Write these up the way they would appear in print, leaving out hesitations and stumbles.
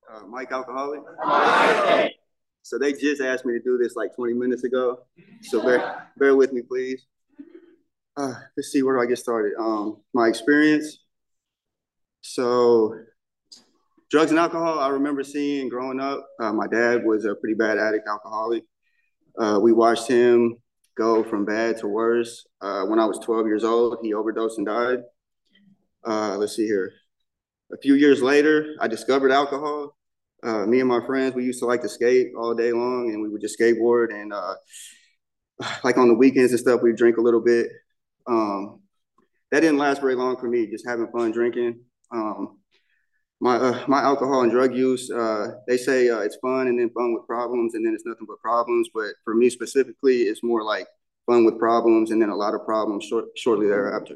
Mike Alcoholic. So they just asked me to do this like 20 minutes ago. So bear with me, please. Let's see, where do I get started? My experience. So drugs and alcohol, I remember seeing growing up. My dad was a pretty bad addict, alcoholic. We watched him go from bad to worse. When I was 12 years old, he overdosed and died. Let's see here. A few years later, I discovered alcohol. Me and my friends, we used to like to skate all day long, and we would just skateboard. And like on the weekends and stuff, we'd drink a little bit. That didn't last very long for me, just having fun drinking. My alcohol and drug use, they say it's fun and then fun with problems, and then it's nothing but problems. But for me specifically, it's more like fun with problems and then a lot of problems shortly thereafter.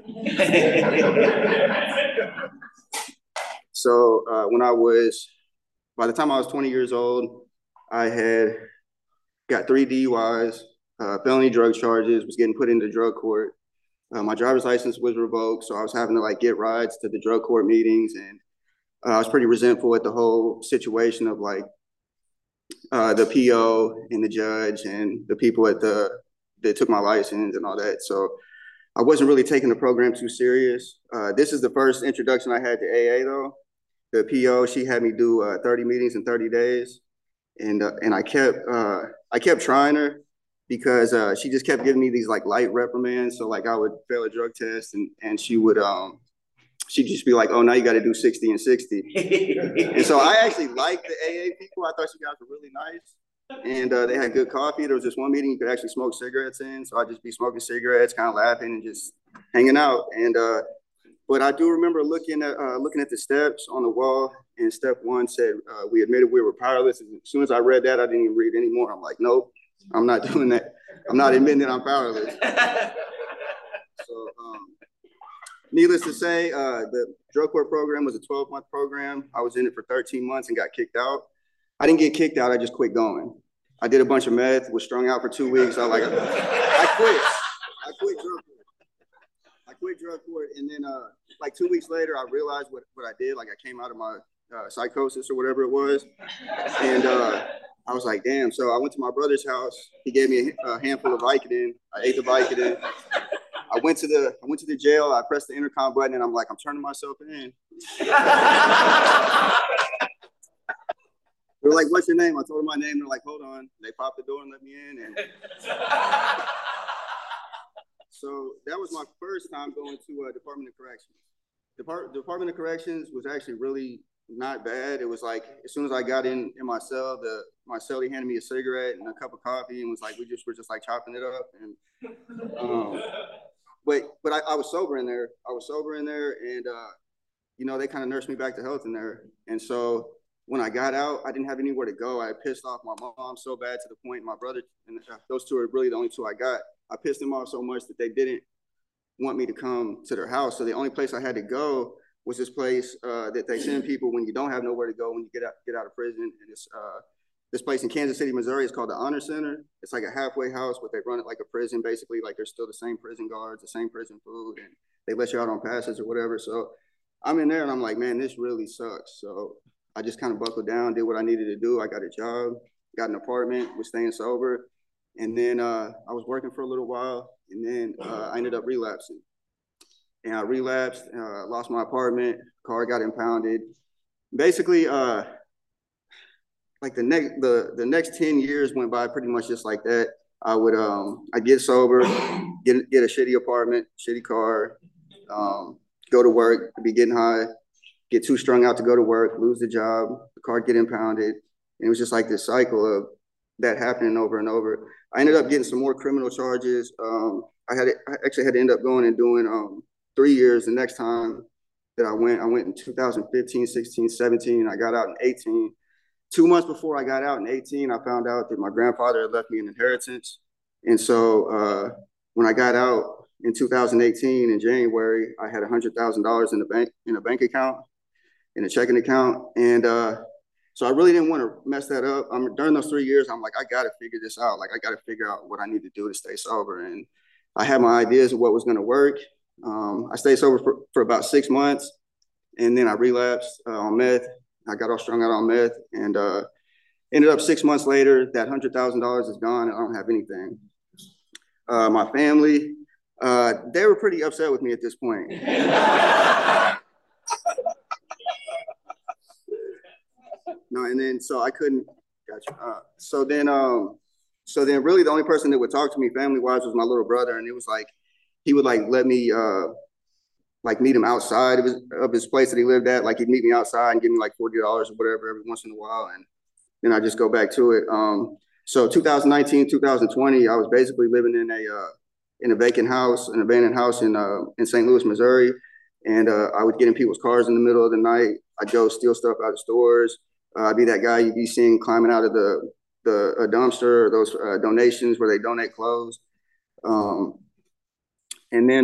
So by the time I was 20 years old, I had got 3 DUIs, felony drug charges, was getting put into drug court. My driver's license was revoked, so I was having to like get rides to the drug court meetings, and I was pretty resentful at the whole situation of like the PO and the judge and the people that took my license and all that. So I wasn't really taking the program too serious. This is the first introduction I had to AA though. The PO, she had me do 30 meetings in 30 days. And I kept trying her because she just kept giving me these like light reprimands. So like I would fail a drug test and she'd just be like, oh, now you got to do 60 and 60. And so I actually liked the AA people. I thought you guys were really nice. And they had good coffee. There was this one meeting you could actually smoke cigarettes in. So I'd just be smoking cigarettes, kind of laughing and just hanging out. And but I do remember looking at the steps on the wall, and step 1 said, we admitted we were powerless. And as soon as I read that, I didn't even read anymore. I'm like, nope, I'm not doing that. I'm not admitting that I'm powerless. So needless to say, the drug court program was a 12-month program. I was in it for 13 months and got kicked out. I didn't get kicked out, I just quit going. I did a bunch of meth, was strung out for 2 weeks. I quit. I quit drug court, and then like 2 weeks later, I realized what I did. Like I came out of my psychosis or whatever it was, and I was like, damn. So I went to my brother's house. He gave me a handful of Vicodin. I ate the Vicodin. I went to the jail. I pressed the intercom button, and I'm like, I'm turning myself in. They're like, what's your name? I told them my name. They're like, hold on. They popped the door and let me in. And so that was my first time going to Department of Corrections. Department of Corrections was actually really not bad. It was like, as soon as I got in my cell, my cellie handed me a cigarette and a cup of coffee and was like, we're just like chopping it up. And but I was sober in there. And you know, they kind of nursed me back to health in there. And so when I got out, I didn't have anywhere to go. I pissed off my mom so bad to the point my brother, and those two are really the only two I got. I pissed them off so much that they didn't want me to come to their house. So the only place I had to go was this place that they send people when you don't have nowhere to go when you get out of prison. And it's this place in Kansas City, Missouri. It's called the Honor Center. It's like a halfway house, but they run it like a prison, basically. Like there's still the same prison guards, the same prison food, and they let you out on passes or whatever. So I'm in there and I'm like, man, this really sucks. So I just kind of buckled down, did what I needed to do. I got a job, got an apartment, was staying sober. And then I was working for a little while, and then I ended up relapsing. And I relapsed, lost my apartment, car got impounded. Basically, like the next 10 years went by pretty much just like that. I'd get sober, get a shitty apartment, shitty car, go to work, be getting high, get too strung out to go to work, lose the job, the car get impounded. And it was just like this cycle of that happening over and over. I ended up getting some more criminal charges. I actually had to end up going and doing 3 years the next time that I went. I went in 2015, 16, 17. I got out in 18. 2 months before I got out in 18, I found out that my grandfather had left me an inheritance. And so when I got out in 2018 in January, I had $100,000 in a bank account, in a checking account. And so I really didn't want to mess that up. During those 3 years, I'm like, I got to figure this out. Like, I got to figure out what I need to do to stay sober. And I had my ideas of what was going to work. I stayed sober for about 6 months, and then I relapsed on meth. I got all strung out on meth, and ended up 6 months later, that $100,000 is gone, and I don't have anything. My family, they were pretty upset with me at this point. No, and then so I couldn't. Gotcha. So then really the only person that would talk to me family wise was my little brother, and it was like he would like let me like meet him outside of his place that he lived at. Like he'd meet me outside and give me like $40 or whatever every once in a while, and then I just go back to it. So 2019, 2020, I was basically living in a vacant house, an abandoned house in St. Louis, Missouri, and I would get in people's cars in the middle of the night. I'd go steal stuff out of stores. I'd be that guy you'd be seeing climbing out of the dumpster or those donations where they donate clothes. Um, and then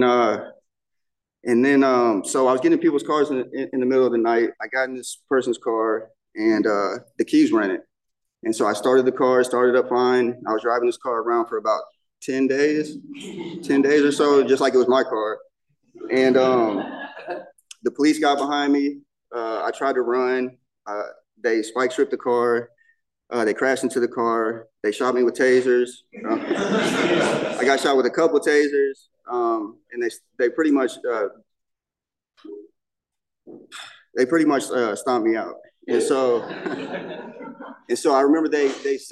so I was getting in people's cars in the middle of the night. I got in this person's car, and the keys rented. And so I started the car, started up fine. I was driving this car around for about 10 days or so, just like it was my car. And the police got behind me. I tried to run. They spike stripped the car. They crashed into the car. They shot me with tasers. I got shot with a couple of tasers, and they pretty much stomped me out. And so I remember they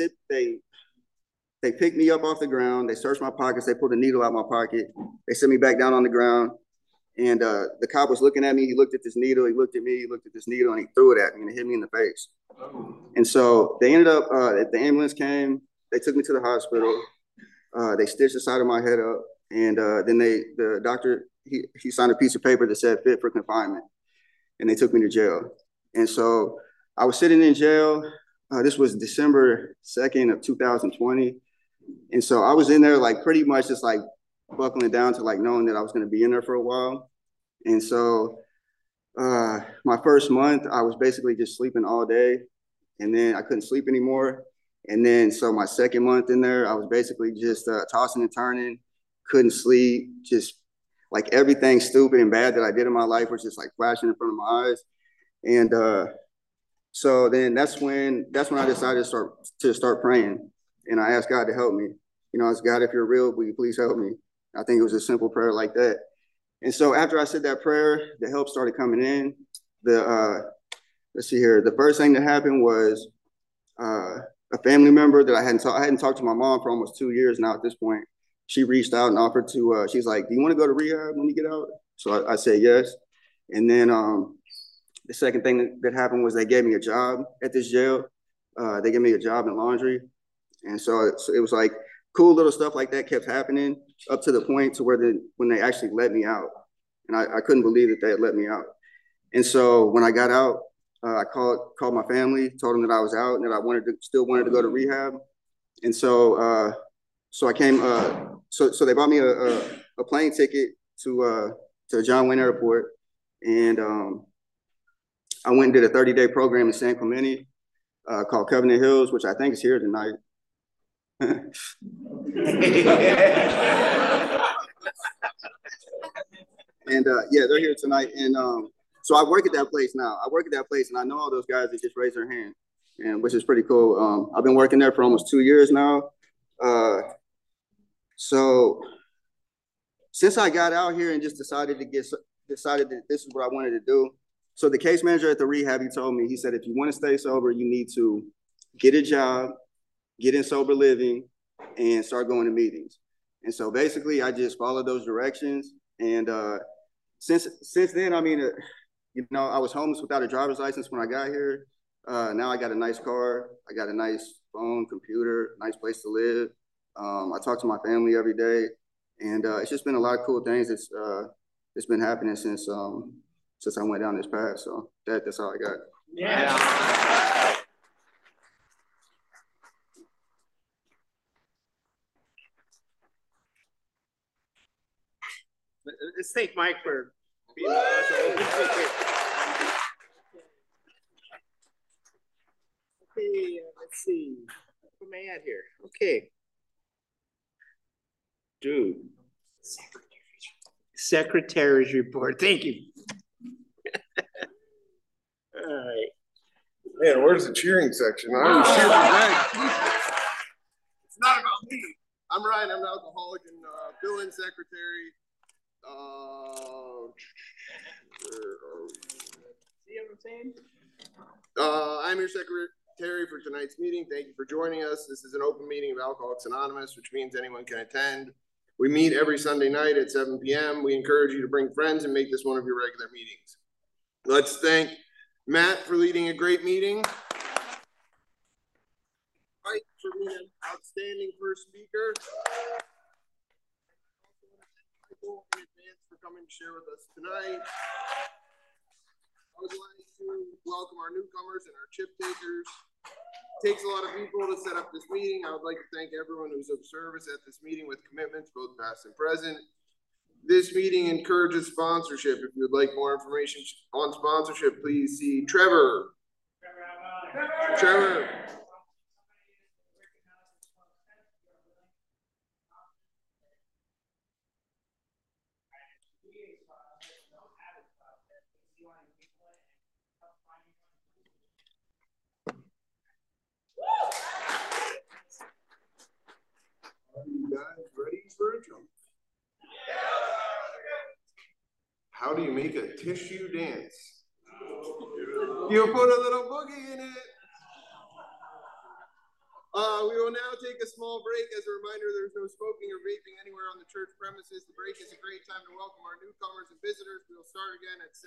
picked me up off the ground. They searched my pockets. They pulled a needle out my pocket. They set me back down on the ground. And the cop was looking at me. He looked at this needle. He looked at me. He looked at this needle, and he threw it at me, and it hit me in the face. And so they ended up, the ambulance came. They took me to the hospital. They stitched the side of my head up. And then the doctor, he signed a piece of paper that said fit for confinement. And they took me to jail. And so I was sitting in jail. This was December 2nd of 2020. And so I was in there like pretty much just like buckling down to like knowing that I was going to be in there for a while. And so my first month, I was basically just sleeping all day, and then I couldn't sleep anymore. And then so my second month in there, I was basically just tossing and turning, couldn't sleep, just like everything stupid and bad that I did in my life was just like flashing in front of my eyes. And so then that's when I decided to start praying, and I asked God to help me. You know, I asked God, if you're real, will you please help me? I think it was a simple prayer like that. And so after I said that prayer, the help started coming in. Let's see here. The first thing that happened was a family member that I hadn't talked to my mom for almost 2 years now at this point. She reached out and offered to, she's like, do you want to go to rehab when you get out? So I said yes. And then the second thing that happened was they gave me a job at this jail. They gave me a job in laundry. And so it was like cool little stuff like that kept happening up to the point to where when they actually let me out. And I couldn't believe that they had let me out. And so when I got out, I called my family, told them that I was out and that I still wanted to go to rehab. And so I came. So they bought me a plane ticket to John Wayne Airport, and I went and did a 30-day program in San Clemente called Covenant Hills, which I think is here tonight. And yeah, they're here tonight. And so I work at that place now. I work at that place, and I know all those guys that just raise their hand, and which is pretty cool. I've been working there for almost 2 years now. So since I got out here and just decided that this is what I wanted to do. So the case manager at the rehab, he told me, he said, if you want to stay sober, you need to get a job, get in sober living, and start going to meetings. And so basically I just followed those directions. And since then, I mean, you know, I was homeless without a driver's license when I got here. Now I got a nice car. I got a nice phone, computer, nice place to live. I talk to my family every day. And it's just been a lot of cool things that's been happening since I went down this path. So that's all I got. Yeah. Let's thank Mike for being awesome. Okay, let's see. What am I at here? Okay. Dude. Secretary's report. Thank you. All right. Man, where's the cheering section? I always cheer for Greg. It's not about me. I'm Ryan. I'm an alcoholic and fill-in secretary. See what I'm saying? I'm your secretary for tonight's meeting. Thank you for joining us. This is an open meeting of Alcoholics Anonymous, which means anyone can attend. We meet every Sunday night at 7 p.m. We encourage you to bring friends and make this one of your regular meetings. Let's thank Matt for leading a great meeting. Mike for being an outstanding first speaker. Michael in advance for coming to share with us tonight. I would like to welcome our newcomers and our chip takers. It takes a lot of people to set up this meeting. I would like to thank everyone who's of service at this meeting with commitments, both past and present. This meeting encourages sponsorship. If you would like more information on sponsorship, please see Trevor. Trevor. Are you guys ready for a jump? How do you make a tissue dance? You put a little boogie in it. We will now take a small break. As a reminder, there's no smoking or vaping anywhere on the church premises. The break is a great time to welcome our newcomers and visitors. We'll start again at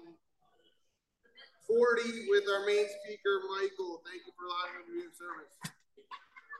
7:40 with our main speaker, Michael. Thank you for allowing me to do service.